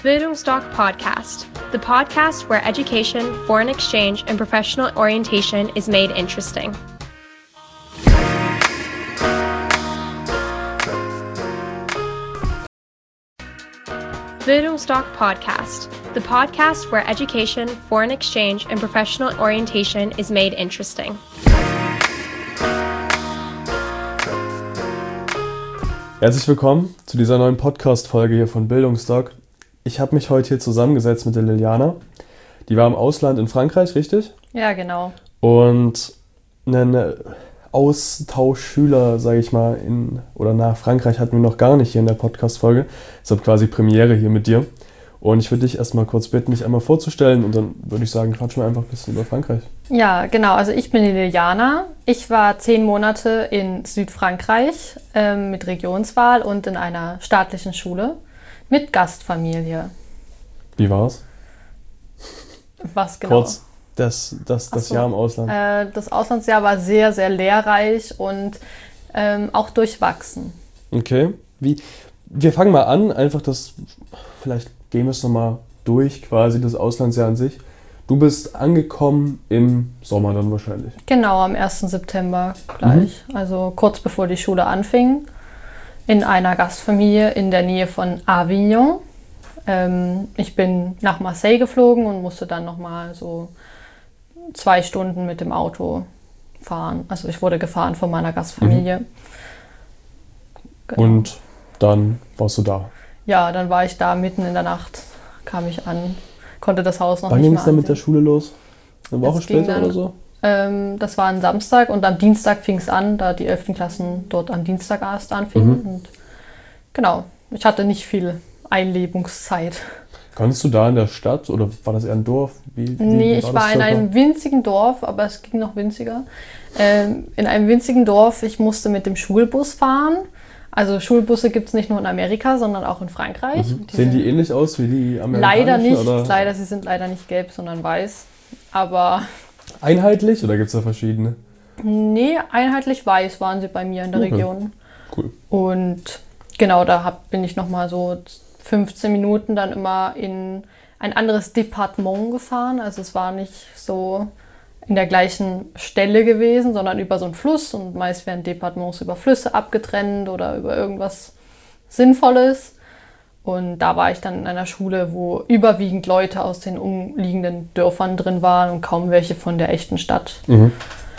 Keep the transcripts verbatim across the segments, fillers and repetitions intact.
Bildungsdoc Podcast, the podcast where education, foreign exchange, and professional orientation is made interesting. Bildungsdoc Podcast, the podcast where education, foreign exchange, and professional orientation is made interesting. Herzlich willkommen zu dieser neuen Podcast-Folge hier von Bildungsdoc. Ich habe mich heute hier zusammengesetzt mit der Liliana. Die war im Ausland in Frankreich, richtig? Ja, genau. Und einen Austauschschüler, sage ich mal, in oder nach Frankreich hatten wir noch gar nicht hier in der Podcast-Folge. Deshalb quasi Premiere hier mit dir. Und ich würde dich erstmal kurz bitten, dich einmal vorzustellen und dann würde ich sagen, quatschen wir einfach ein bisschen über Frankreich. Ja, genau. Also ich bin die Liliana. Ich war zehn Monate in Südfrankreich äh, mit Regionswahl und in einer staatlichen Schule mit Gastfamilie. Wie war's? Was genau? Kurz, das, das, das so. Jahr im Ausland. Äh, das Auslandsjahr war sehr, sehr lehrreich und ähm, auch durchwachsen. Okay. Wie, wir fangen mal an, einfach das, vielleicht gehen wir es nochmal durch, quasi das Auslandsjahr an sich. Du bist angekommen im Sommer dann wahrscheinlich. Genau, am ersten September gleich. Mhm. Also kurz bevor die Schule anfing. In einer Gastfamilie in der Nähe von Avignon. Ähm, ich bin nach Marseille geflogen und musste dann nochmal so zwei Stunden mit dem Auto fahren. Also ich wurde gefahren von meiner Gastfamilie. Mhm. Genau. Und dann warst du da? Ja, dann war ich da mitten in der Nacht, kam ich an, konnte das Haus noch Wann nicht mehr ging es dann mit der ansehen. Schule los? Eine Woche Das ging später dann- oder so? Ähm, das war ein Samstag und am Dienstag fing es an, da die elften Klassen dort am Dienstag erst anfingen. Mhm. Und genau, ich hatte nicht viel Einlebungszeit. Konntest du da in der Stadt oder war das eher ein Dorf? Wie, wie, Nee, wie ich das war in circa? einem winzigen Dorf, aber es ging noch winziger. Ähm, in einem winzigen Dorf, ich musste mit dem Schulbus fahren. Also Schulbusse gibt es nicht nur in Amerika, sondern auch in Frankreich. Mhm. Die Sehen die sind- ähnlich aus wie die amerikanischen? Leider nicht, Oder leider, sie sind leider nicht gelb, sondern weiß. Aber einheitlich oder gibt es da verschiedene? nee, einheitlich weiß waren sie bei mir in der Okay. Region. Cool. Und genau, da hab, bin ich nochmal so fünfzehn Minuten dann immer in ein anderes Departement gefahren. Also es war nicht so in der gleichen Stelle gewesen, sondern über so einen Fluss. Und meist werden Departements über Flüsse abgetrennt oder über irgendwas Sinnvolles. Und da war ich dann in einer Schule, wo überwiegend Leute aus den umliegenden Dörfern drin waren und kaum welche von der echten Stadt. Mhm.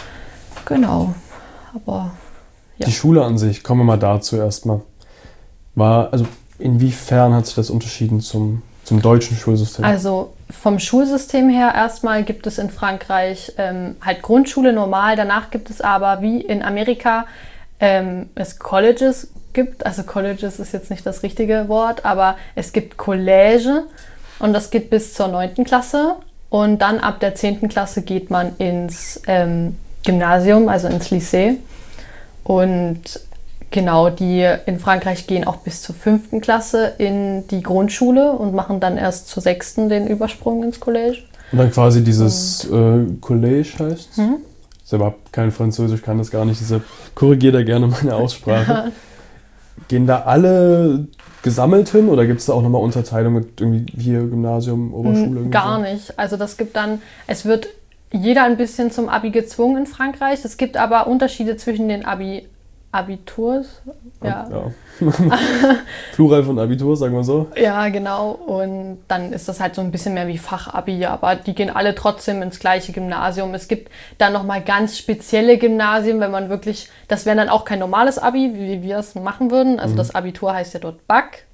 Genau, aber ja. Die Schule an sich, kommen wir mal dazu erstmal. War, also inwiefern hat sich das unterschieden zum, zum deutschen Schulsystem? Also vom Schulsystem her erstmal gibt es in Frankreich ähm, halt Grundschule normal, danach gibt es aber wie in Amerika ähm, es Colleges gibt, also Colleges ist jetzt nicht das richtige Wort, aber es gibt College und das geht bis zur neunten Klasse und dann ab der zehnten Klasse geht man ins ähm, Gymnasium, also ins Lycée und genau, die in Frankreich gehen auch bis zur fünften Klasse in die Grundschule und machen dann erst zur sechsten den Übersprung ins College. Und dann quasi dieses äh, College heißt. Mhm. Ich habe kein Französisch, kann das gar nicht, deshalb korrigiere da gerne meine Aussprache. Gehen da alle gesammelt hin oder gibt es da auch nochmal Unterteilung mit irgendwie hier Gymnasium, Oberschule? irgendwie Gar so? nicht. Also das gibt dann, es wird jeder ein bisschen zum Abi gezwungen in Frankreich. Es gibt aber Unterschiede zwischen den Abi, Abiturs. Ja. Ja. Plural von Abitur, sagen wir so. Ja, genau. Und dann ist das halt so ein bisschen mehr wie Fachabi, aber die gehen alle trotzdem ins gleiche Gymnasium. Es gibt dann nochmal ganz spezielle Gymnasien, wenn man wirklich, das wäre dann auch kein normales Abi, wie wir es machen würden. Also Mhm. das Abitur heißt ja dort Bac.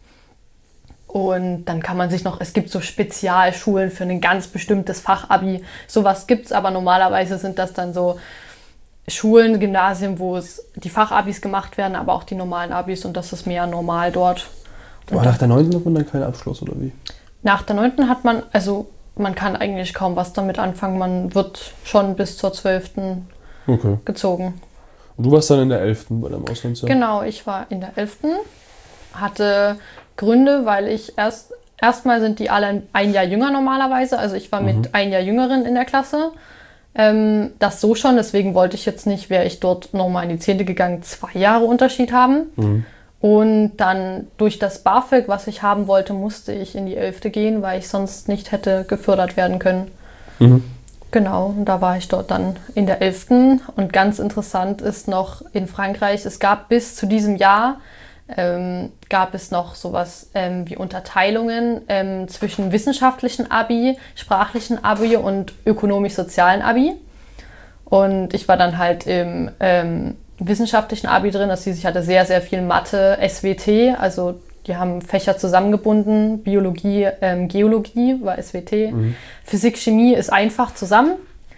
Und dann kann man sich noch, es gibt so Spezialschulen für ein ganz bestimmtes Fachabi. Sowas gibt es, aber normalerweise sind das dann so Schulen, Gymnasien, wo es die Fachabis gemacht werden, aber auch die normalen Abis und das ist mehr normal dort. Aber nach der neunten hat man dann keinen Abschluss, oder wie? Nach der neunten hat man, also man kann eigentlich kaum was damit anfangen, man wird schon bis zur zwölften Okay. gezogen. Und du warst dann in der elften bei deinem Auslandsjahr? Genau, ich war in der elften hatte Gründe, weil ich erst, erstmal sind die alle ein Jahr jünger normalerweise, also ich war Mhm. mit ein Jahr Jüngeren in der Klasse. Ähm, das so schon, deswegen wollte ich jetzt nicht, wäre ich dort nochmal in die zehnte gegangen, zwei Jahre Unterschied haben. Mhm. Und dann durch das BAföG, was ich haben wollte, musste ich in die elfte gehen, weil ich sonst nicht hätte gefördert werden können. Mhm. Genau, und da war ich dort dann in der elften. Und ganz interessant ist noch in Frankreich, es gab bis zu diesem Jahr, ähm, gab es noch sowas ähm, wie Unterteilungen ähm, zwischen wissenschaftlichen Abi, sprachlichen Abi und ökonomisch-sozialen Abi. Und ich war dann halt im ähm, wissenschaftlichen Abi drin, das hieß, ich hatte sehr, sehr viel Mathe, S W T, also die haben Fächer zusammengebunden, Biologie, ähm, Geologie war S W T, mhm. Physik, Chemie ist einfach zusammen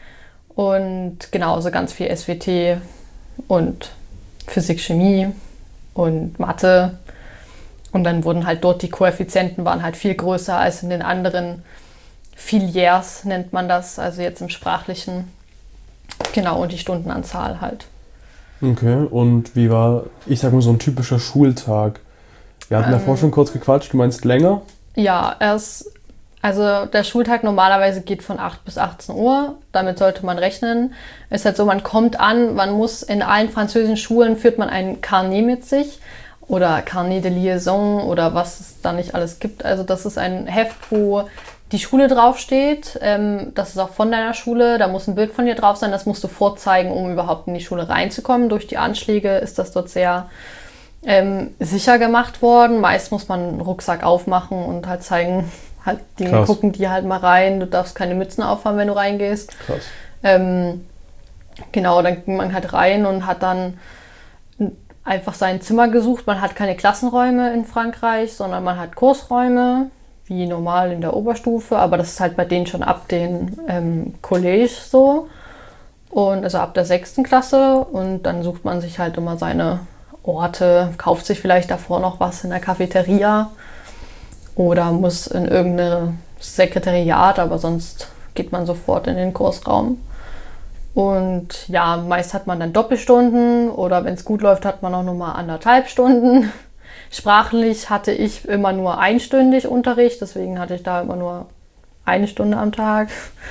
und genau, also ganz viel S W T und Physik, Chemie und Mathe und dann wurden halt dort die Koeffizienten waren halt viel größer als in den anderen Filières nennt man das, also jetzt im Sprachlichen, genau, und die Stundenanzahl halt. Okay, und wie war, ich sag mal, so ein typischer Schultag? Wir hatten ähm, davor schon kurz gequatscht, du meinst länger? Ja, erst, also der Schultag normalerweise geht von acht bis achtzehn Uhr, damit sollte man rechnen. Es ist halt so, man kommt an, man muss in allen französischen Schulen, führt man ein Carnet mit sich oder Carnet de Liaison oder was es da nicht alles gibt. Also das ist ein Heft, wo die Schule draufsteht, ähm, das ist auch von deiner Schule, da muss ein Bild von dir drauf sein, das musst du vorzeigen, um überhaupt in die Schule reinzukommen. Durch die Anschläge ist das dort sehr ähm, sicher gemacht worden. Meist muss man einen Rucksack aufmachen und halt zeigen, halt die Krass. Gucken die halt mal rein, du darfst keine Mützen aufhaben, wenn du reingehst. Krass. Ähm, genau, dann ging man halt rein und hat dann einfach sein Zimmer gesucht. Man hat keine Klassenräume in Frankreich, sondern man hat Kursräume, wie normal in der Oberstufe, aber das ist halt bei denen schon ab dem ähm, College so. Und also ab der sechsten Klasse und dann sucht man sich halt immer seine Orte, kauft sich vielleicht davor noch was in der Cafeteria oder muss in irgendein Sekretariat, aber sonst geht man sofort in den Kursraum. Und ja, meist hat man dann Doppelstunden oder wenn es gut läuft, hat man auch nochmal anderthalb Stunden. Sprachlich hatte ich immer nur einstündig Unterricht, deswegen hatte ich da immer nur eine Stunde am Tag.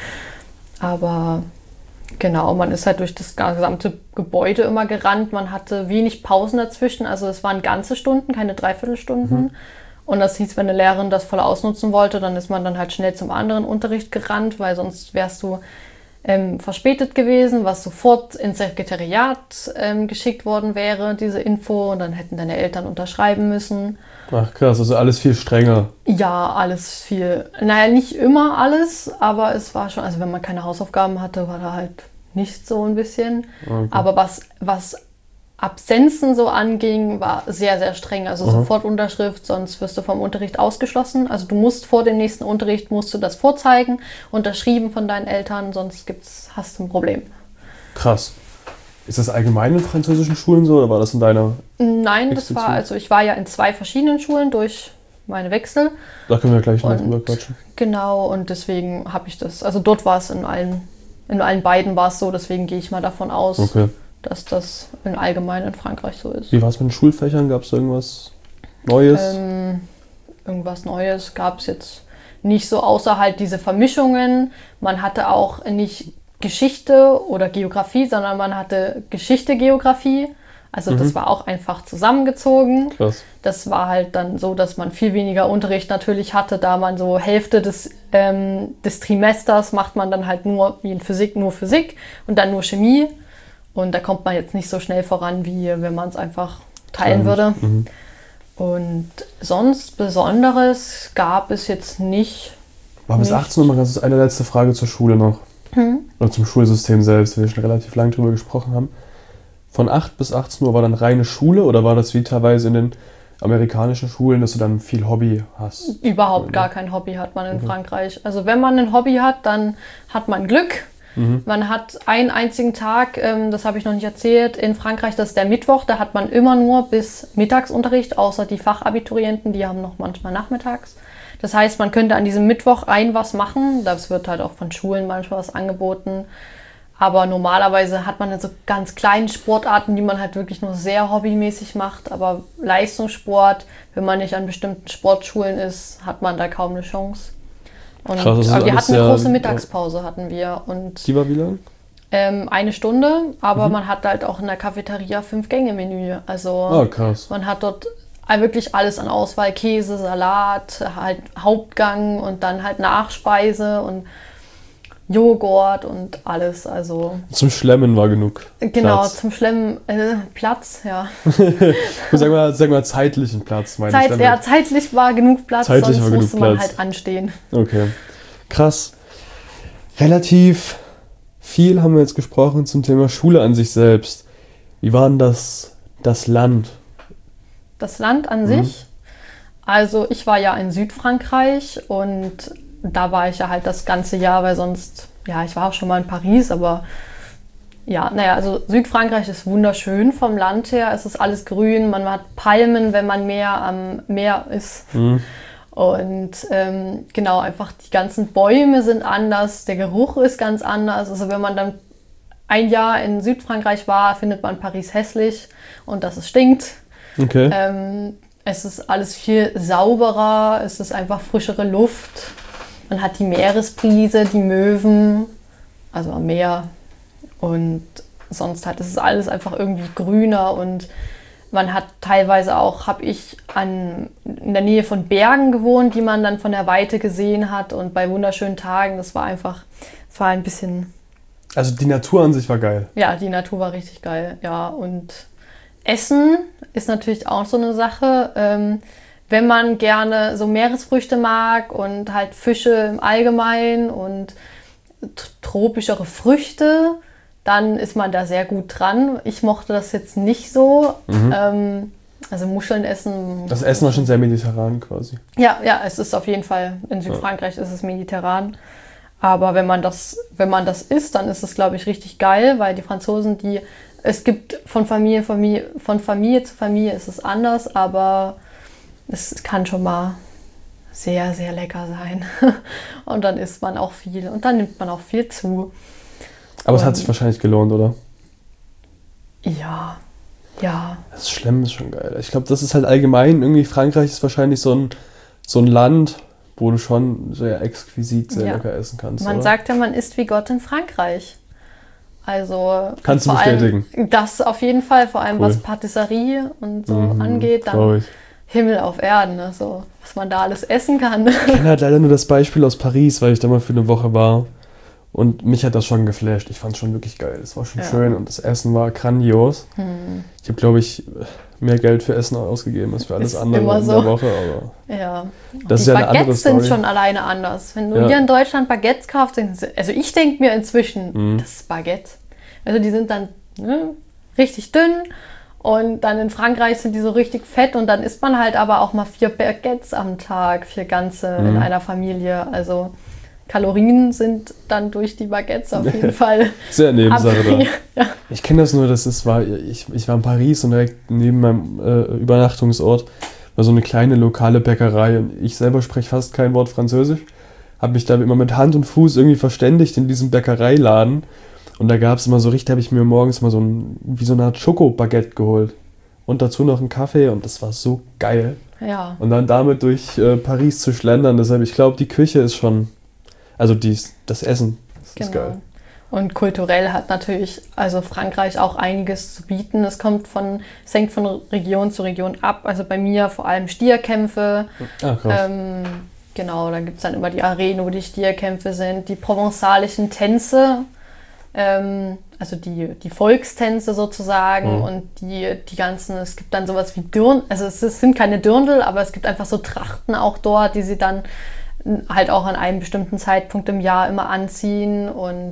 Aber genau, man ist halt durch das gesamte Gebäude immer gerannt. Man hatte wenig Pausen dazwischen, also es waren ganze Stunden, keine Dreiviertelstunden. Mhm. Und das hieß, wenn eine Lehrerin das voll ausnutzen wollte, dann ist man dann halt schnell zum anderen Unterricht gerannt, weil sonst wärst du Ähm, verspätet gewesen, was sofort ins Sekretariat ähm, geschickt worden wäre, diese Info, und dann hätten deine Eltern unterschreiben müssen. Ach krass, also alles viel strenger. Ja, alles viel, naja, nicht immer alles, aber es war schon, also wenn man keine Hausaufgaben hatte, war da halt nicht so ein bisschen. Okay. Aber was, was Absenzen so anging, war sehr, sehr streng. Also Aha. sofort Unterschrift, sonst wirst du vom Unterricht ausgeschlossen. Also du musst vor dem nächsten Unterricht, musst du das vorzeigen, unterschrieben von deinen Eltern, sonst gibt's, hast du ein Problem. Krass. Ist das allgemein in französischen Schulen so oder war das in deiner? Nein, das war, also ich war ja in zwei verschiedenen Schulen durch meine Wechsel. Da können wir gleich noch drüber quatschen. Genau, und deswegen habe ich das, also dort war es in allen, in allen beiden war es so, deswegen gehe ich mal davon aus. Okay. Dass das in allgemein in Frankreich so ist. Wie war es mit den Schulfächern? Gab es da irgendwas Neues? Ähm, irgendwas Neues gab es jetzt nicht so, außer halt diese Vermischungen. Man hatte auch nicht Geschichte oder Geografie, sondern man hatte Geschichte, Geografie. Also mhm. das war auch einfach zusammengezogen. Krass. Das war halt dann so, dass man viel weniger Unterricht natürlich hatte, da man so Hälfte des, ähm, des Trimesters macht man dann halt nur, wie in Physik, nur Physik und dann nur Chemie. Und da kommt man jetzt nicht so schnell voran, wie wenn man es einfach teilen würde. Mhm. Und sonst Besonderes gab es jetzt nicht. War bis achtzehn Uhr mal ganz eine letzte Frage zur Schule noch. Mhm. Oder zum Schulsystem selbst, weil wir schon relativ lange drüber gesprochen haben. Von acht bis achtzehn Uhr war dann reine Schule oder war das wie teilweise in den amerikanischen Schulen, dass du dann viel Hobby hast? Überhaupt gar kein Hobby hat man in okay. Frankreich. Also wenn man ein Hobby hat, dann hat man Glück. Mhm. Man hat einen einzigen Tag, ähm, das habe ich noch nicht erzählt, in Frankreich, das ist der Mittwoch, da hat man immer nur bis Mittagsunterricht, außer die Fachabiturienten, die haben noch manchmal nachmittags. Das heißt, man könnte an diesem Mittwoch ein was machen, das wird halt auch von Schulen manchmal was angeboten, aber normalerweise hat man dann so ganz kleine Sportarten, die man halt wirklich nur sehr hobbymäßig macht, aber Leistungssport, wenn man nicht an bestimmten Sportschulen ist, hat man da kaum eine Chance. Und Krass, aber wir hatten eine große Mittagspause, hatten wir. Und die war wie lang? Ähm, eine Stunde, aber Mhm. man hat halt auch in der Cafeteria Fünf-Gänge-Menü. Also Ah, krass. man hat dort wirklich alles an Auswahl, Käse, Salat, halt Hauptgang und dann halt Nachspeise und Joghurt und alles. Also Zum Schlemmen war genug genau, Platz. zum Schlemmen äh, Platz, ja. Sag mal, sag mal zeitlichen Platz, meine ich Zeit, damit. ja. Zeitlich war genug Platz, Zeitlich sonst war genug musste man Platz. halt anstehen. Okay, krass. Relativ viel haben wir jetzt gesprochen zum Thema Schule an sich selbst. Wie war denn das, das Land? Das Land an Mhm. sich, also ich war ja in Südfrankreich und da war ich ja halt das ganze Jahr, weil sonst, ja, ich war auch schon mal in Paris, aber ja, naja, also Südfrankreich ist wunderschön vom Land her, es ist alles grün, man hat Palmen, wenn man mehr am Meer ist. Mhm. Und ähm, genau, einfach die ganzen Bäume sind anders, der Geruch ist ganz anders. Also wenn man dann ein Jahr in Südfrankreich war, findet man Paris hässlich und dass es stinkt. Okay. Ähm, es ist alles viel sauberer, es ist einfach frischere Luft. Man hat die Meeresbrise, die Möwen, also am Meer. Und sonst halt, es ist alles einfach irgendwie grüner und man hat teilweise auch, habe ich an, in der Nähe von Bergen gewohnt, die man dann von der Weite gesehen hat und bei wunderschönen Tagen, das war einfach, es war ein bisschen, Also die Natur an sich war geil. ja, die Natur war richtig geil, ja. Und Essen ist natürlich auch so eine Sache, ähm, wenn man gerne so Meeresfrüchte mag und halt Fische im Allgemeinen und t- tropischere Früchte, dann ist man da sehr gut dran. Ich mochte das jetzt nicht so. Mhm. Ähm, also Muscheln essen. Das Essen war schon sehr mediterran quasi. Ja, ja, es ist auf jeden Fall, in Südfrankreich ist es mediterran. Aber wenn man das, wenn man das isst, dann ist es, glaube ich, richtig geil, weil die Franzosen, die, es gibt von Familie, Familie, von Familie zu Familie ist es anders, aber es kann schon mal sehr, sehr lecker sein. Und dann isst man auch viel und dann nimmt man auch viel zu. Aber es Und- hat sich wahrscheinlich gelohnt, oder? Ja, ja. Das Schlemmen ist schon geil. Ich glaube, das ist halt allgemein, irgendwie Frankreich ist wahrscheinlich so ein, so ein Land, wo du schon sehr exquisit sehr Ja. lecker essen kannst. Man oder? sagt ja, man isst wie Gott in Frankreich. Also Kannst du vor allem bestätigen. Das auf jeden Fall, vor allem Cool. was Patisserie und so Mhm, angeht, glaub dann ich. Himmel auf Erden, ne? So, was man da alles essen kann. Ich kenne halt leider nur das Beispiel aus Paris, weil ich da mal für eine Woche war. Und mich hat das schon geflasht. Ich fand es schon wirklich geil. Es war schon Ja. schön und das Essen war grandios. Hm. Ich habe, glaube ich, mehr Geld für Essen ausgegeben als für alles Ist andere immer in so. der Woche. Aber Ja. das ist Die ja eine andere Baguettes sind Story. schon alleine anders. Wenn du Ja. hier in Deutschland Baguettes kaufst, denkst du, also ich denke mir inzwischen, Mhm. das ist Baguette. Also die sind dann ne, richtig dünn und dann in Frankreich sind die so richtig fett und dann isst man halt aber auch mal vier Baguettes am Tag, vier ganze in Mhm. einer Familie. Also Kalorien sind dann durch die Baguettes auf jeden Fall Sehr Nebensache da. ja. Ich kenne das nur, das ist, war, ich, ich war in Paris und direkt neben meinem äh, Übernachtungsort war so eine kleine lokale Bäckerei und ich selber spreche fast kein Wort Französisch. Habe mich da immer mit Hand und Fuß irgendwie verständigt in diesem Bäckereiladen und da gab es immer so richtig, habe ich mir morgens mal so ein, wie so eine Art Schokobaguette geholt und dazu noch einen Kaffee und das war so geil. ja. Und dann damit durch äh, Paris zu schlendern, deshalb, ich glaube, die Küche ist schon, also dies, das Essen, das ist geil. Und kulturell hat natürlich also Frankreich auch einiges zu bieten. Es kommt von, es hängt von Region zu Region ab. Also bei mir vor allem Stierkämpfe. Ah, krass. Ähm, genau, da gibt es dann immer die Arenen, wo die Stierkämpfe sind, die provenzalischen Tänze, ähm, also die, die Volkstänze sozusagen Mhm. und die, die ganzen, es gibt dann sowas wie Dirndl, also es, es sind keine Dirndl, aber es gibt einfach so Trachten auch dort, die sie dann halt auch an einem bestimmten Zeitpunkt im Jahr immer anziehen und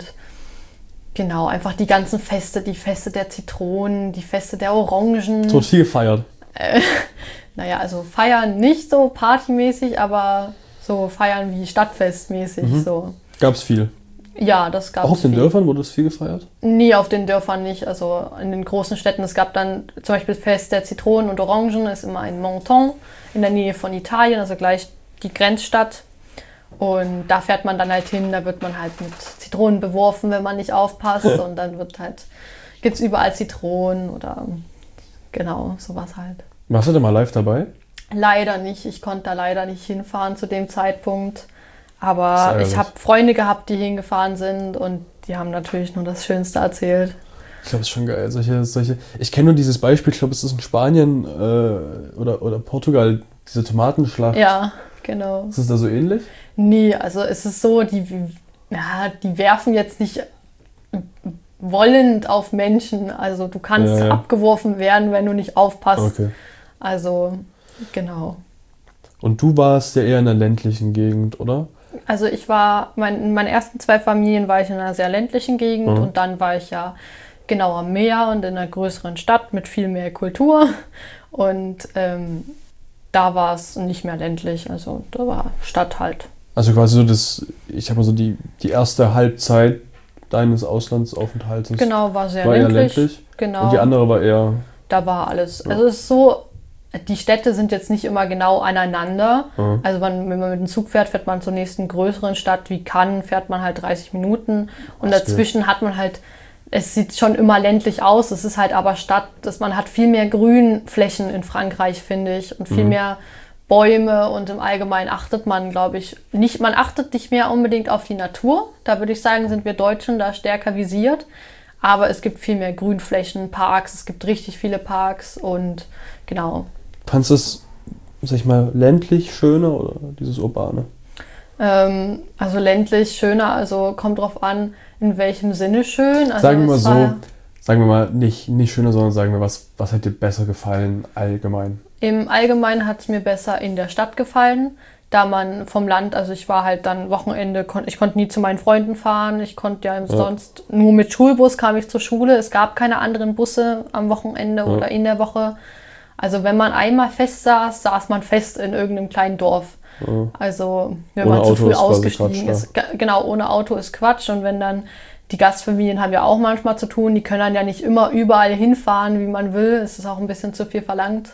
genau, einfach die ganzen Feste, die Feste der Zitronen, die Feste der Orangen. Es wird viel gefeiert. Äh, naja, also feiern nicht so partymäßig, aber so feiern wie Stadtfestmäßig. Mhm. So. Gab es viel. Ja, das gab Auch auf es den viel. Dörfern wurde es viel gefeiert? Nie auf den Dörfern nicht, also in den großen Städten. Es gab dann zum Beispiel Fest der Zitronen und Orangen, ist immer in Menton in der Nähe von Italien, also gleich die Grenzstadt. Und da fährt man dann halt hin, da wird man halt mit Zitronen beworfen, wenn man nicht aufpasst. Und dann wird halt, gibt es überall Zitronen oder genau, sowas halt. Warst du da mal live dabei? Leider nicht, ich konnte da leider nicht hinfahren zu dem Zeitpunkt. Das ist Aber ärgerlich. ich habe Freunde gehabt, die hingefahren sind und die haben natürlich nur das Schönste erzählt. Ich glaube, es ist schon geil. Solche, solche, ich kenne nur dieses Beispiel, ich glaube, es ist in Spanien äh, oder, oder Portugal, diese Tomatenschlacht. Ja, genau. Ist es da so ähnlich? Nee, also es ist so, die, ja, die werfen jetzt nicht wollend auf Menschen. Also du kannst ja, ja. abgeworfen werden, wenn du nicht aufpasst. Okay. Also, genau. Und du warst ja eher in der ländlichen Gegend, oder? Also ich war, mein, in meinen ersten zwei Familien war ich in einer sehr ländlichen Gegend mhm. und dann war ich ja genau am Meer und in einer größeren Stadt mit viel mehr Kultur. Und ähm, da war es nicht mehr ländlich, also da war Stadt halt. Also quasi so das, ich habe mal so die, die erste Halbzeit deines Auslandsaufenthalts. Genau, war sehr war ländlich. Eher ländlich. Genau. Und die andere war eher... Da war alles. Ja. Also es ist so, die Städte sind jetzt nicht immer genau aneinander. Ja. Also wenn, wenn man mit dem Zug fährt, fährt man zur nächsten größeren Stadt wie Cannes, fährt man halt dreißig Minuten. Und Ach, dazwischen geht. hat man halt, es sieht schon immer ländlich aus, es ist halt aber Stadt, dass man hat viel mehr Grünflächen in Frankreich, finde ich, und viel mhm. mehr Bäume und im Allgemeinen achtet man, glaube ich, nicht, man achtet nicht mehr unbedingt auf die Natur. Da würde ich sagen, sind wir Deutschen da stärker visiert. Aber es gibt viel mehr Grünflächen, Parks, es gibt richtig viele Parks und genau. Fandest du es, sag ich mal, ländlich schöner oder dieses urbane? Ähm, also ländlich schöner, also kommt drauf an, in welchem Sinne schön. Also sagen wir mal so, sagen wir mal nicht, nicht schöner, sondern sagen wir, was, was hat dir besser gefallen allgemein? Im Allgemeinen hat es mir besser in der Stadt gefallen, da man vom Land, also ich war halt dann Wochenende, ich konnte nie zu meinen Freunden fahren, ich konnte ja, ja sonst, nur mit Schulbus kam ich zur Schule, es gab keine anderen Busse am Wochenende ja. oder in der Woche. Also wenn man einmal fest saß, saß man fest in irgendeinem kleinen Dorf. Ja. Also wenn ohne man zu früh ausgestiegen ist. Quatsch, genau, ohne Auto ist Quatsch. Und wenn dann, die Gastfamilien haben ja auch manchmal zu tun, die können dann ja nicht immer überall hinfahren, wie man will. Es ist auch ein bisschen zu viel verlangt.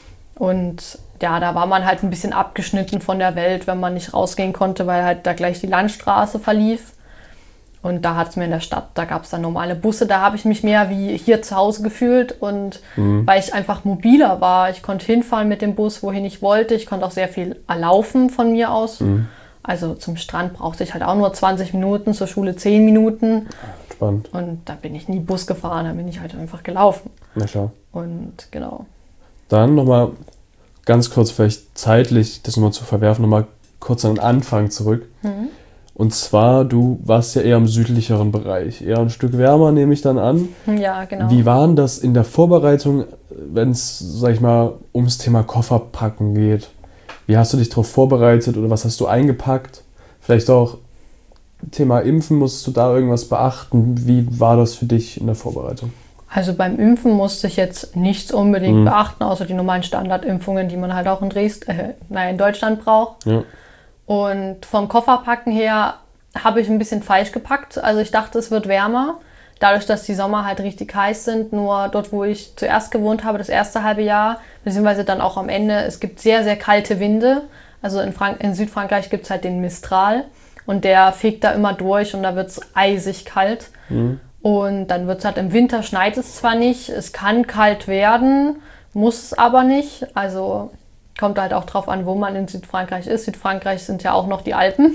Und ja, da war man halt ein bisschen abgeschnitten von der Welt, wenn man nicht rausgehen konnte, weil halt da gleich die Landstraße verlief. Und da hat es mir in der Stadt, da gab es dann normale Busse, da habe ich mich mehr wie hier zu Hause gefühlt und mhm. weil ich einfach mobiler war. Ich konnte hinfahren mit dem Bus, wohin ich wollte. Ich konnte auch sehr viel laufen von mir aus. Mhm. Also zum Strand brauchte ich halt auch nur zwanzig Minuten, zur Schule zehn Minuten. Spannend. Und da bin ich nie Bus gefahren, da bin ich halt einfach gelaufen. Na klar. Und genau. Dann nochmal ganz kurz, vielleicht zeitlich, das nochmal zu verwerfen, nochmal kurz an den Anfang zurück. Mhm. Und zwar, du warst ja eher im südlicheren Bereich, eher ein Stück wärmer, nehme ich dann an. Ja, genau. Wie war denn das in der Vorbereitung, wenn es, sag ich mal, ums Thema Kofferpacken geht? Wie hast du dich darauf vorbereitet oder was hast du eingepackt? Vielleicht auch Thema Impfen, musstest du da irgendwas beachten? Wie war das für dich in der Vorbereitung? Also beim Impfen musste ich jetzt nichts unbedingt mhm. beachten, außer die normalen Standardimpfungen, die man halt auch in Dresden, äh, nein, in Deutschland braucht. Ja. Und vom Kofferpacken her habe ich ein bisschen falsch gepackt. Also ich dachte, es wird wärmer, dadurch, dass die Sommer halt richtig heiß sind. Nur dort, wo ich zuerst gewohnt habe, das erste halbe Jahr, beziehungsweise dann auch am Ende, es gibt sehr, sehr kalte Winde. Also in, Frank- in Südfrankreich gibt es halt den Mistral und der fegt da immer durch und da wird es eisig kalt. Mhm. Und dann wird es halt im Winter, schneit es zwar nicht, es kann kalt werden, muss es aber nicht. Also kommt halt auch drauf an, wo man in Südfrankreich ist. Südfrankreich sind ja auch noch die Alpen.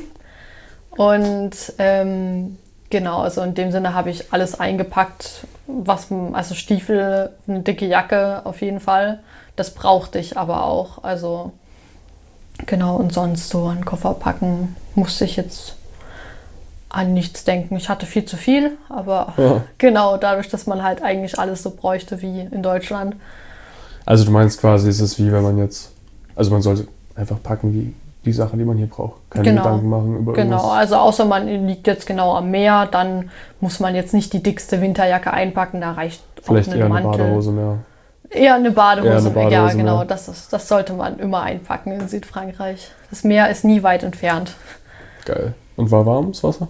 Und ähm, genau, also in dem Sinne habe ich alles eingepackt, was, also Stiefel, eine dicke Jacke auf jeden Fall. Das brauchte ich aber auch. Also genau, und sonst so an Koffer packen musste ich jetzt an nichts denken. Ich hatte viel zu viel, aber ja. Genau, dadurch, dass man halt eigentlich alles so bräuchte wie in Deutschland. Also du meinst quasi, ist es wie wenn man jetzt, also man sollte einfach packen wie die Sachen, die man hier braucht. Keine genau. Gedanken machen über Genau, irgendwas. also außer man liegt jetzt genau am Meer, dann muss man jetzt nicht die dickste Winterjacke einpacken, da reicht vielleicht auch ein eher Mantel. eine Badehose mehr. Eher eine Badehose, eher eine Badehose ja genau, mehr. Das, ist, das sollte man immer einpacken in Südfrankreich. Das Meer ist nie weit entfernt. Geil. Und war warm das Wasser?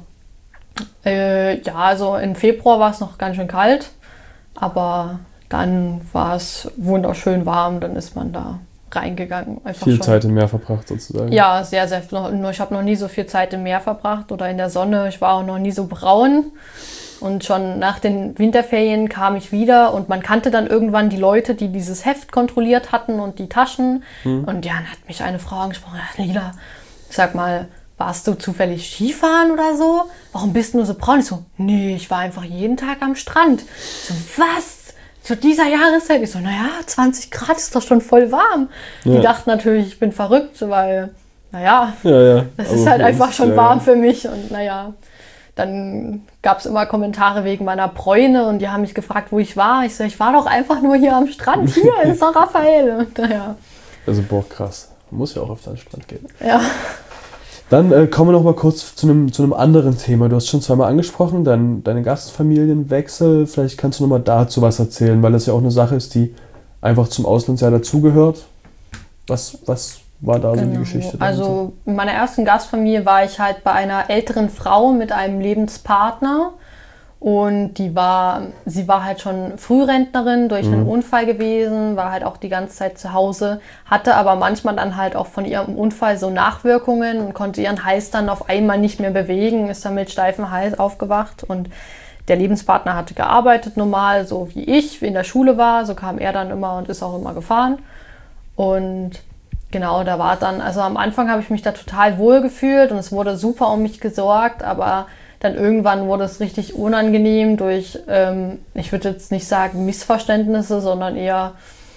Äh, ja, also im Februar war es noch ganz schön kalt, aber dann war es wunderschön warm, dann ist man da reingegangen. Einfach viel schon. Zeit im Meer verbracht sozusagen? Ja, sehr, sehr viel. Ich habe noch nie so viel Zeit im Meer verbracht oder in der Sonne. Ich war auch noch nie so braun. Und schon nach den Winterferien kam ich wieder und man kannte dann irgendwann die Leute, die dieses Heft kontrolliert hatten und die Taschen. Hm. Und ja, dann hat mich eine Frau angesprochen, Lila, sag mal, warst du zufällig Skifahren oder so? Warum bist du nur so braun? Ich so, nee, ich war einfach jeden Tag am Strand. Ich so, was? Zu dieser Jahreszeit? Ich so, naja, zwanzig Grad ist doch schon voll warm. Ja. Die dachten natürlich, ich bin verrückt, weil, naja, ja, ja. das ist halt einfach schon ja, warm ja. für mich. Und naja, dann gab es immer Kommentare wegen meiner Bräune und die haben mich gefragt, wo ich war. Ich so, ich war doch einfach nur hier am Strand, hier in San Rafael. Und, naja. Also, boah, krass. Man muss ja auch auf den Strand gehen. Ja. Dann äh, kommen wir noch mal kurz zu einem zu einem anderen Thema. Du hast schon zweimal angesprochen, dein, deine Gastfamilienwechsel. Vielleicht kannst du noch mal dazu was erzählen, weil das ja auch eine Sache ist, die einfach zum Auslandsjahr dazugehört. Was, was war da genau. so die Geschichte? Also in meiner ersten Gastfamilie war ich halt bei einer älteren Frau mit einem Lebenspartner. Und die war, sie war halt schon Frührentnerin durch einen mhm. Unfall gewesen, war halt auch die ganze Zeit zu Hause, hatte aber manchmal dann halt auch von ihrem Unfall so Nachwirkungen und konnte ihren Hals dann auf einmal nicht mehr bewegen, ist dann mit steifem Hals aufgewacht. Und der Lebenspartner hatte gearbeitet normal, so wie ich, wie in der Schule war, so kam er dann immer und ist auch immer gefahren. Und genau, da war dann, also am Anfang habe ich mich da total wohl gefühlt und es wurde super um mich gesorgt, aber dann irgendwann wurde es richtig unangenehm durch, ähm, ich würde jetzt nicht sagen Missverständnisse, sondern eher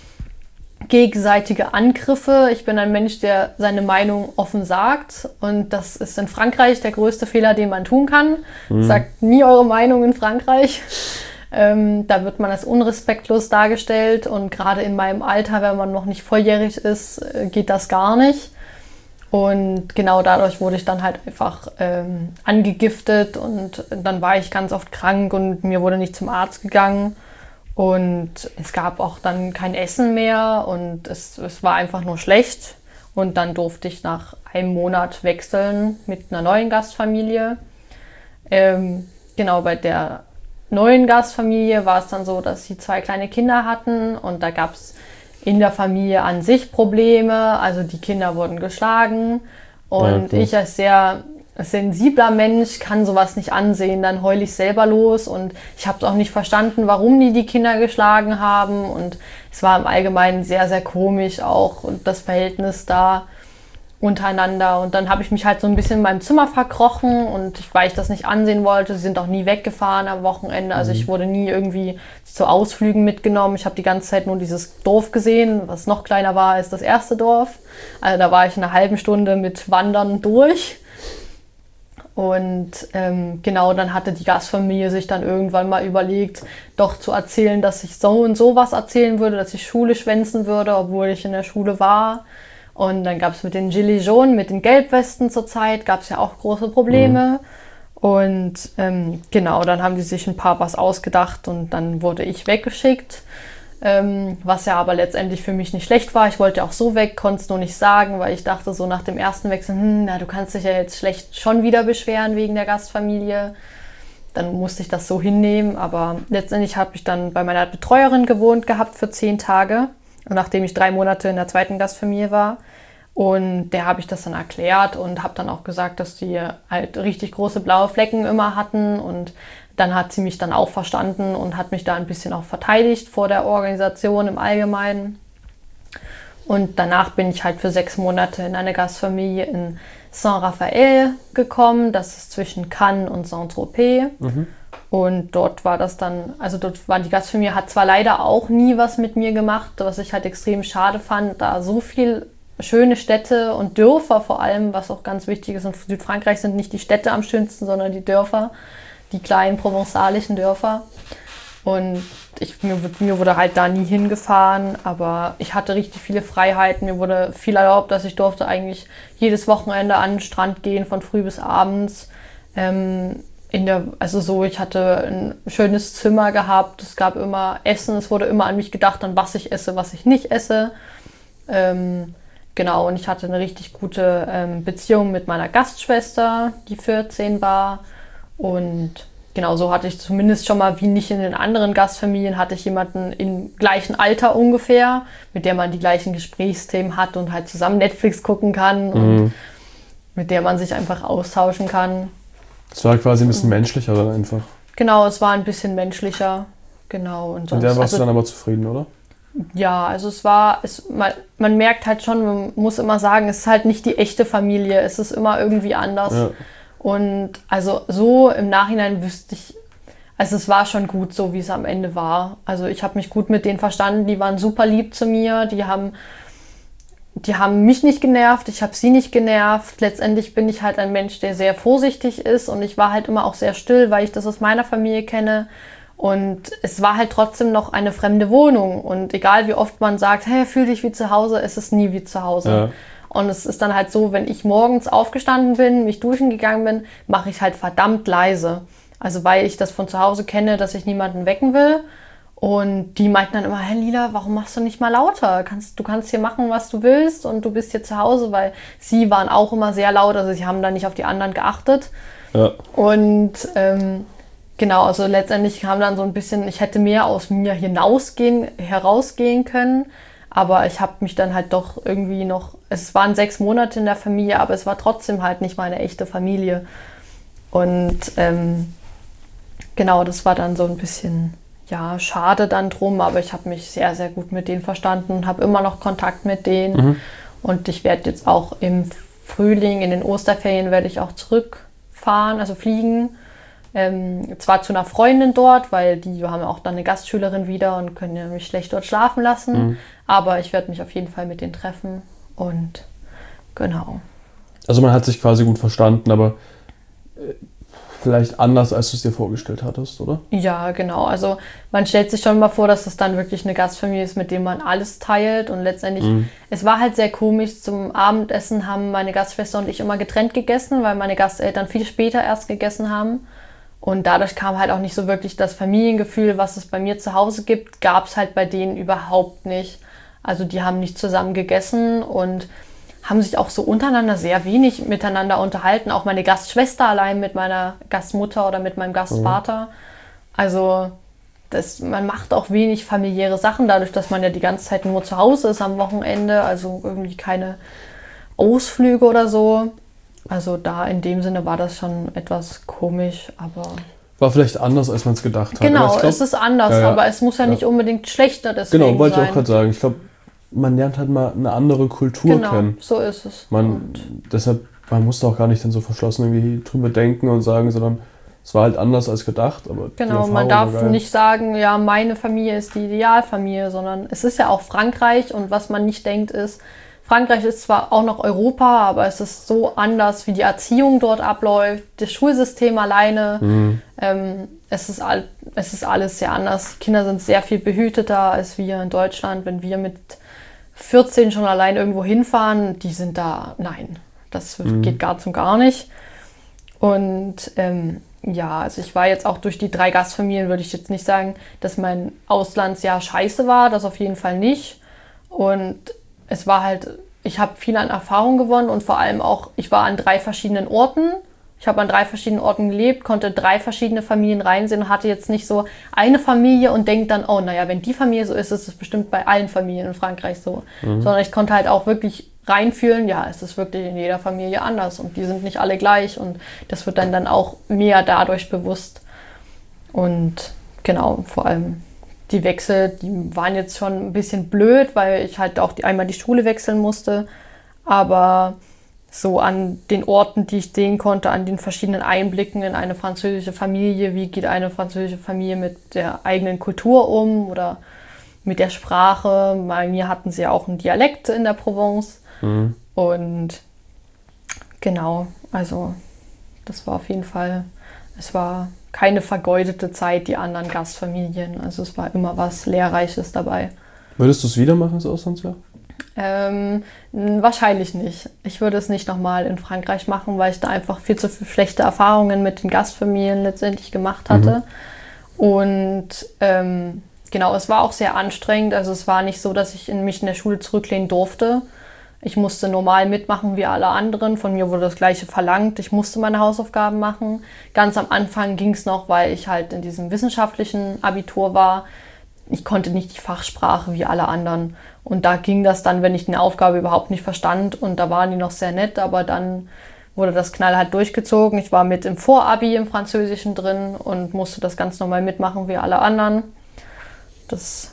gegenseitige Angriffe. Ich bin ein Mensch, der seine Meinung offen sagt und das ist in Frankreich der größte Fehler, den man tun kann. Mhm. Sagt nie eure Meinung in Frankreich. Ähm, da wird man als unrespektlos dargestellt und gerade in meinem Alter, wenn man noch nicht volljährig ist, geht das gar nicht. Und genau dadurch wurde ich dann halt einfach ähm, angegiftet und dann war ich ganz oft krank und mir wurde nicht zum Arzt gegangen. Und es gab auch dann kein Essen mehr und es, es war einfach nur schlecht. Und dann durfte ich nach einem Monat wechseln mit einer neuen Gastfamilie. Ähm, genau, bei der neuen Gastfamilie war es dann so, dass sie zwei kleine Kinder hatten und da gab es in der Familie an sich Probleme, also die Kinder wurden geschlagen und ja, ich als sehr sensibler Mensch kann sowas nicht ansehen, dann heule ich selber los und ich habe es auch nicht verstanden, warum die die Kinder geschlagen haben und es war im Allgemeinen sehr, sehr komisch auch und das Verhältnis da untereinander und dann habe ich mich halt so ein bisschen in meinem Zimmer verkrochen und ich, weil ich das nicht ansehen wollte, sie sind auch nie weggefahren am Wochenende, also ich wurde nie irgendwie zu Ausflügen mitgenommen, ich habe die ganze Zeit nur dieses Dorf gesehen, was noch kleiner war als das erste Dorf, also da war ich eine halbe Stunde mit Wandern durch und ähm, genau, dann hatte die Gastfamilie sich dann irgendwann mal überlegt, doch zu erzählen, dass ich so und so was erzählen würde, dass ich Schule schwänzen würde, obwohl ich in der Schule war. Und dann gab es mit den Gilets jaunes, mit den Gelbwesten zur Zeit, gab es ja auch große Probleme. Mhm. Und ähm, genau, dann haben die sich ein paar was ausgedacht und dann wurde ich weggeschickt. Ähm, was ja aber letztendlich für mich nicht schlecht war. Ich wollte auch so weg, konnte es nur nicht sagen, weil ich dachte so nach dem ersten Wechsel, hm, na, du kannst dich ja jetzt schlecht schon wieder beschweren wegen der Gastfamilie. Dann musste ich das so hinnehmen. Aber letztendlich habe ich dann bei meiner Betreuerin gewohnt gehabt für zehn Tage. Nachdem ich drei Monate in der zweiten Gastfamilie war. Und der habe ich das dann erklärt und habe dann auch gesagt, dass die halt richtig große blaue Flecken immer hatten. Und dann hat sie mich dann auch verstanden und hat mich da ein bisschen auch verteidigt vor der Organisation im Allgemeinen. Und danach bin ich halt für sechs Monate in eine Gastfamilie in San Rafael gekommen. Das ist zwischen Cannes und Saint-Tropez. Mhm. Und dort war das dann, also dort war die Gastfamilie, hat zwar leider auch nie was mit mir gemacht, was ich halt extrem schade fand, da so viel schöne Städte und Dörfer vor allem, was auch ganz wichtig ist. In Südfrankreich sind nicht die Städte am schönsten, sondern die Dörfer, die kleinen provençalischen Dörfer. Und ich, mir, mir wurde halt da nie hingefahren, aber ich hatte richtig viele Freiheiten. Mir wurde viel erlaubt, dass ich durfte eigentlich jedes Wochenende an den Strand gehen, von früh bis abends. Ähm, In der, also so, ich hatte ein schönes Zimmer gehabt, es gab immer Essen, es wurde immer an mich gedacht, an was ich esse, was ich nicht esse. Ähm, genau, und ich hatte eine richtig gute ähm, Beziehung mit meiner Gastschwester, die vierzehn war. Und genau so hatte ich zumindest schon mal, wie nicht in den anderen Gastfamilien, hatte ich jemanden im gleichen Alter ungefähr, mit der man die gleichen Gesprächsthemen hat und halt zusammen Netflix gucken kann und mhm. mit der man sich einfach austauschen kann. Es war quasi ein bisschen menschlicher dann einfach. Genau, es war ein bisschen menschlicher. Genau. Und, sonst, und der warst also, du dann aber zufrieden, oder? Ja, also es war, es, man, man merkt halt schon, man muss immer sagen, es ist halt nicht die echte Familie, es ist immer irgendwie anders. Ja. Und also so im Nachhinein wüsste ich, also es war schon gut so, wie es am Ende war. Also ich habe mich gut mit denen verstanden, die waren super lieb zu mir, die haben, die haben mich nicht genervt, ich habe sie nicht genervt. Letztendlich bin ich halt ein Mensch, der sehr vorsichtig ist und ich war halt immer auch sehr still, weil ich das aus meiner Familie kenne. Und es war halt trotzdem noch eine fremde Wohnung. Und egal wie oft man sagt, hey, fühl dich wie zu Hause, es ist nie wie zu Hause. Ja. Und es ist dann halt so, wenn ich morgens aufgestanden bin, mich duschen gegangen bin, mache ich halt verdammt leise. Also weil ich das von zu Hause kenne, dass ich niemanden wecken will. Und die meinten dann immer, hey Lila, warum machst du nicht mal lauter? Kannst, du kannst hier machen, was du willst und du bist hier zu Hause, weil sie waren auch immer sehr laut, also sie haben da nicht auf die anderen geachtet. Ja. Und ähm, genau, also letztendlich kam dann so ein bisschen, ich hätte mehr aus mir hinausgehen, herausgehen können, aber ich habe mich dann halt doch irgendwie noch, es waren sechs Monate in der Familie, aber es war trotzdem halt nicht meine echte Familie. Und ähm, genau, das war dann so ein bisschen, ja, schade dann drum, aber ich habe mich sehr, sehr gut mit denen verstanden, habe immer noch Kontakt mit denen. Mhm. Und ich werde jetzt auch im Frühling, in den Osterferien werde ich auch zurückfahren, also fliegen. Ähm, zwar zu einer Freundin dort, weil die haben auch dann eine Gastschülerin wieder und können ja mich schlecht dort schlafen lassen. Mhm. Aber ich werde mich auf jeden Fall mit denen treffen und genau. Also man hat sich quasi gut verstanden, aber vielleicht anders, als du es dir vorgestellt hattest, oder? Ja, genau. Also man stellt sich schon mal vor, dass es dann wirklich eine Gastfamilie ist, mit dem man alles teilt. Und letztendlich, mhm. es war halt sehr komisch. Zum Abendessen haben meine Gastschwester und ich immer getrennt gegessen, weil meine Gasteltern viel später erst gegessen haben. Und dadurch kam halt auch nicht so wirklich das Familiengefühl, was es bei mir zu Hause gibt, gab es halt bei denen überhaupt nicht. Also die haben nicht zusammen gegessen und haben sich auch so untereinander sehr wenig miteinander unterhalten. Auch meine Gastschwester allein mit meiner Gastmutter oder mit meinem Gastvater. Mhm. Also das, man macht auch wenig familiäre Sachen, dadurch, dass man ja die ganze Zeit nur zu Hause ist am Wochenende. Also irgendwie keine Ausflüge oder so. Also da in dem Sinne war das schon etwas komisch, aber... War vielleicht anders, als man es gedacht hat. Genau, glaub, es ist anders, ja, ja. aber es muss ja, ja nicht unbedingt schlechter deswegen sein. Genau, wollte ich auch gerade sagen. Ich glaube, man lernt halt mal eine andere Kultur genau, kennen. Genau, so ist es. Man, und deshalb, man musste auch gar nicht dann so verschlossen irgendwie drüber denken und sagen, sondern es war halt anders als gedacht. Aber genau, man darf nicht sagen, ja, meine Familie ist die Idealfamilie, sondern es ist ja auch Frankreich und was man nicht denkt ist, Frankreich ist zwar auch noch Europa, aber es ist so anders, wie die Erziehung dort abläuft, das Schulsystem alleine. Mhm. Ähm, es ist all, es ist alles sehr anders. Kinder sind sehr viel behüteter als wir in Deutschland. Wenn wir mit vierzehn schon allein irgendwo hinfahren, die sind da, nein, das mhm. geht gar zum gar nicht. Und ähm, ja, also ich war jetzt auch durch die drei Gastfamilien, würde ich jetzt nicht sagen, dass mein Auslandsjahr scheiße war, das auf jeden Fall nicht. Und es war halt, ich habe viel an Erfahrung gewonnen und vor allem auch, ich war an drei verschiedenen Orten. Ich habe an drei verschiedenen Orten gelebt, konnte drei verschiedene Familien reinsehen und hatte jetzt nicht so eine Familie und denke dann, oh naja, wenn die Familie so ist, ist es bestimmt bei allen Familien in Frankreich so. Mhm. Sondern ich konnte halt auch wirklich reinfühlen, ja, es ist wirklich in jeder Familie anders und die sind nicht alle gleich und das wird dann, dann auch mehr dadurch bewusst. Und genau, vor allem die Wechsel, die waren jetzt schon ein bisschen blöd, weil ich halt auch die, einmal die Schule wechseln musste. Aber so an den Orten, die ich sehen konnte, an den verschiedenen Einblicken in eine französische Familie, wie geht eine französische Familie mit der eigenen Kultur um oder mit der Sprache. Bei mir hatten sie ja auch einen Dialekt in der Provence. Mhm. Und genau, also das war auf jeden Fall, es war keine vergeudete Zeit, die anderen Gastfamilien. Also es war immer was Lehrreiches dabei. Würdest du es wieder machen, das Auslandsjahr? Ähm, wahrscheinlich nicht. Ich würde es nicht nochmal in Frankreich machen, weil ich da einfach viel zu viel schlechte Erfahrungen mit den Gastfamilien letztendlich gemacht hatte. Mhm. Und ähm, genau, es war auch sehr anstrengend. Also es war nicht so, dass ich in mich in der Schule zurücklehnen durfte. Ich musste normal mitmachen wie alle anderen. Von mir wurde das Gleiche verlangt. Ich musste meine Hausaufgaben machen. Ganz am Anfang ging es noch, weil ich halt in diesem wissenschaftlichen Abitur war. Ich konnte nicht die Fachsprache wie alle anderen. Und da ging das dann, wenn ich eine Aufgabe überhaupt nicht verstand. Und da waren die noch sehr nett, aber dann wurde das knallhart durchgezogen. Ich war mit im Vorabi im Französischen drin und musste das ganz normal mitmachen wie alle anderen. Das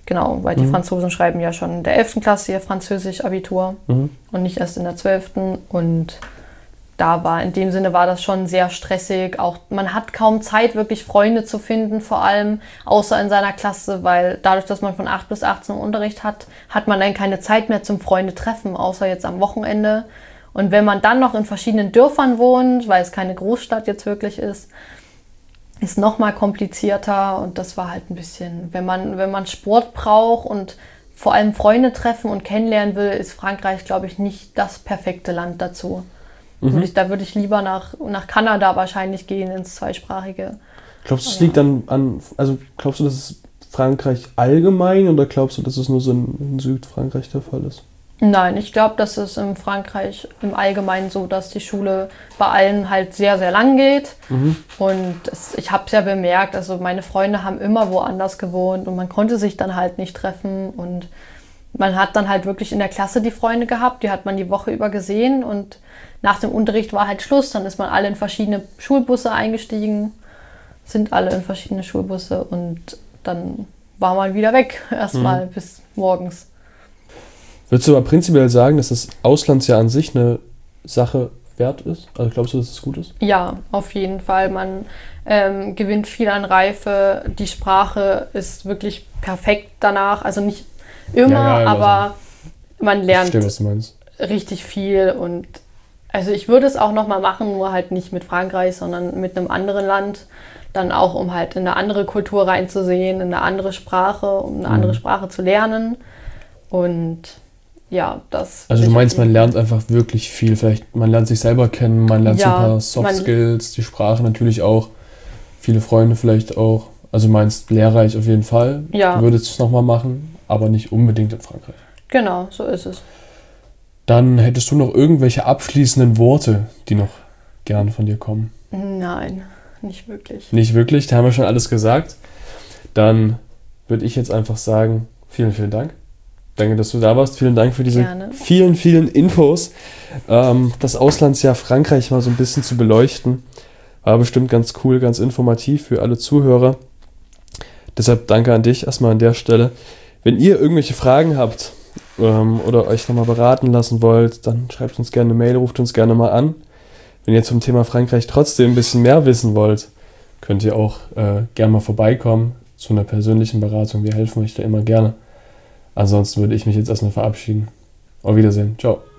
Genau, weil die Mhm. Franzosen schreiben ja schon in der elften Klasse ihr Französisch-Abitur Mhm. und nicht erst in der zwölften. Und da war, in dem Sinne war das schon sehr stressig. Auch man hat kaum Zeit, wirklich Freunde zu finden, vor allem außer in seiner Klasse, weil dadurch, dass man von acht bis achtzehn Uhr Unterricht hat, hat man dann keine Zeit mehr zum Freunde-Treffen, außer jetzt am Wochenende. Und wenn man dann noch in verschiedenen Dörfern wohnt, weil es keine Großstadt jetzt wirklich ist, ist noch mal komplizierter. Und das war halt ein bisschen, wenn man, wenn man Sport braucht und vor allem Freunde treffen und kennenlernen will, ist Frankreich, glaube ich, nicht das perfekte Land dazu. Mhm. Würde ich, da würde ich lieber nach, nach Kanada wahrscheinlich gehen, ins Zweisprachige. Glaubst du, es Ja. liegt dann an, also glaubst du, dass es Frankreich allgemein oder glaubst du, dass es nur so in, in Südfrankreich der Fall ist? Nein, ich glaube, das ist in Frankreich im Allgemeinen so, dass die Schule bei allen halt sehr, sehr lang geht. Mhm. Und es, ich habe es ja bemerkt, also meine Freunde haben immer woanders gewohnt und man konnte sich dann halt nicht treffen. Und man hat dann halt wirklich in der Klasse die Freunde gehabt, die hat man die Woche über gesehen. Und nach dem Unterricht war halt Schluss, dann ist man alle in verschiedene Schulbusse eingestiegen, sind alle in verschiedene Schulbusse und dann war man wieder weg, erstmal Mhm. bis morgens. Würdest du aber prinzipiell sagen, dass das Auslandsjahr an sich eine Sache wert ist? Also glaubst du, dass es gut ist? Ja, auf jeden Fall. Man ähm, gewinnt viel an Reife. Die Sprache ist wirklich perfekt danach. Also nicht immer, Ja, ja, aber man Ich lernt verstehe, was du meinst. richtig viel. Und also ich würde es auch nochmal machen, nur halt nicht mit Frankreich, sondern mit einem anderen Land. Dann auch, um halt in eine andere Kultur reinzusehen, in eine andere Sprache, um eine Mhm. andere Sprache zu lernen. Und ja, das. Also will du ich meinst, auf man jeden lernt einfach wirklich viel. Vielleicht, man lernt sich selber kennen, man lernt so Ja, ein paar Soft man- Skills, die Sprache natürlich auch, viele Freunde vielleicht auch. Also du meinst lehrreich auf jeden Fall. Ja. Du würdest es nochmal machen, aber nicht unbedingt in Frankreich. Genau, so ist es. Dann hättest du noch irgendwelche abschließenden Worte, die noch gern von dir kommen? Nein, nicht wirklich. Nicht wirklich, da haben wir schon alles gesagt. Dann würde ich jetzt einfach sagen, vielen, vielen Dank. Danke, dass du da warst. Vielen Dank für diese Gerne. vielen, vielen Infos. Ähm, das Auslandsjahr Frankreich mal so ein bisschen zu beleuchten. War bestimmt ganz cool, ganz informativ für alle Zuhörer. Deshalb danke an dich erstmal an der Stelle. Wenn ihr irgendwelche Fragen habt ähm, oder euch nochmal beraten lassen wollt, dann schreibt uns gerne eine Mail, ruft uns gerne mal an. Wenn ihr zum Thema Frankreich trotzdem ein bisschen mehr wissen wollt, könnt ihr auch äh, gerne mal vorbeikommen zu einer persönlichen Beratung. Wir helfen euch da immer gerne. Ansonsten würde ich mich jetzt erstmal verabschieden. Auf Wiedersehen. Ciao.